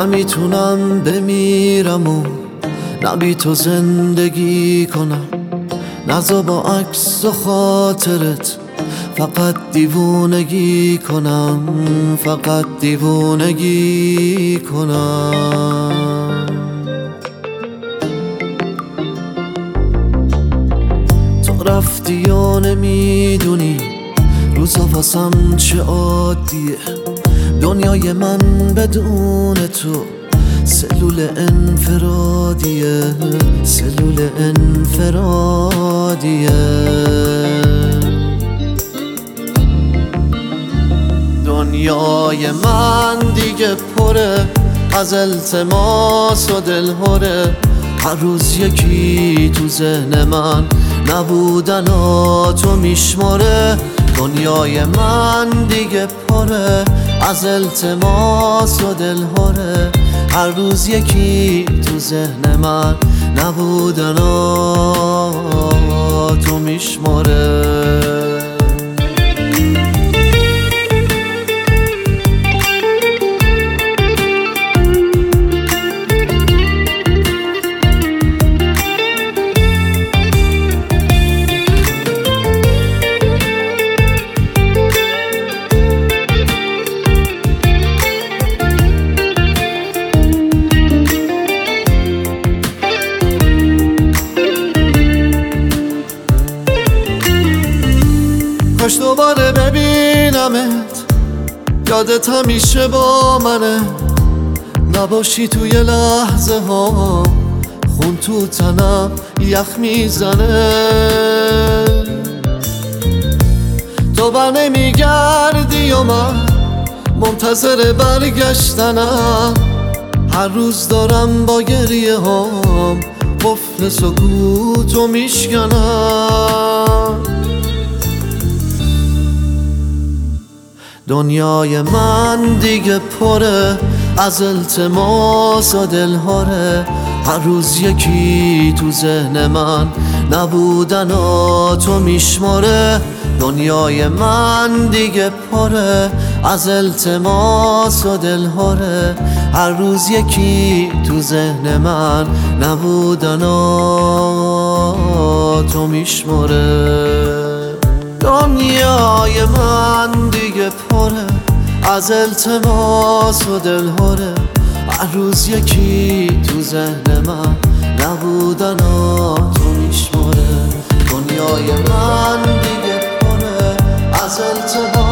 نمیتونم بمیرم و نه بی تو زندگی کنم، نزا با عکس و خاطرت فقط دیوونگی کنم، فقط دیوونگی کنم. تو رفتی یا نمیدونی روزا واسم چه عادیه، دنیای من بدون تو سلول انفرادیه، سلول انفرادیه. دنیای من دیگه پره از التماس و دلهوره، هر روز یکی تو ذهن من نبودناتو میشماره. دنیای من دیگه پره از التماس و دلهوره، هر روز یکی تو ذهن من نبودناتو میشماره. کاش دوباره ببینمت، یادت همیشه با منه، نباشی توی لحظه ها خون تو تنم یخ میزنه. تو بر نمیگردی و من منتظر برگشتنم، هر روز دارم با گریه هام قفل سکوتو میشکنم. دنیای من دیگه پره از التماس و دلهوره، هر روز یکی تو ذهن من نبودناتو میشماره. دنیای من دیگه پره از التماس و دلهوره، هر روز یکی تو ذهن من نبودناتو میشماره. دنیای من دیگه پره از التماس و دلهوره، هر روز یکی تو ذهن من نبودناتو میشماره. دنیای من دیگه پره از التماس